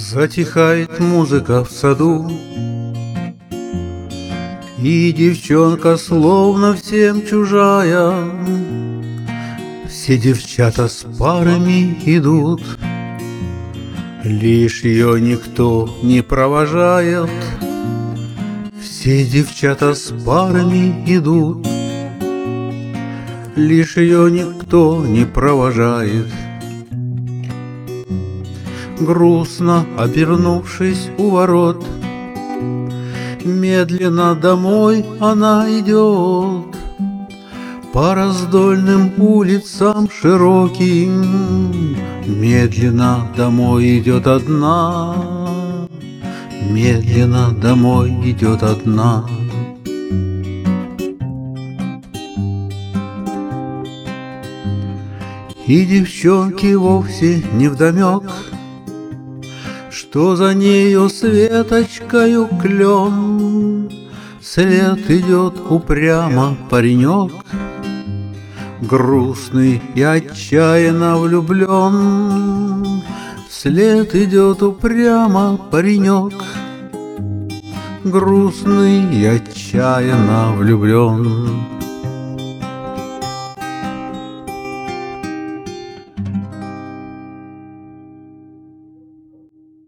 Затихает музыка в саду, и девчонка словно всем чужая. Все девчата с парами идут, лишь ее никто не провожает. Все девчата с парами идут, лишь ее никто не провожает. Грустно обернувшись у ворот, медленно домой она идет. По раздольным улицам широким медленно домой идет одна, медленно домой идет одна. И девчонке вовсе невдомек, что за нею Светочкою клен. Вслед идет упрямо паренек, грустный и отчаянно влюблен. Вслед идет упрямо паренек, грустный и отчаянно влюблен.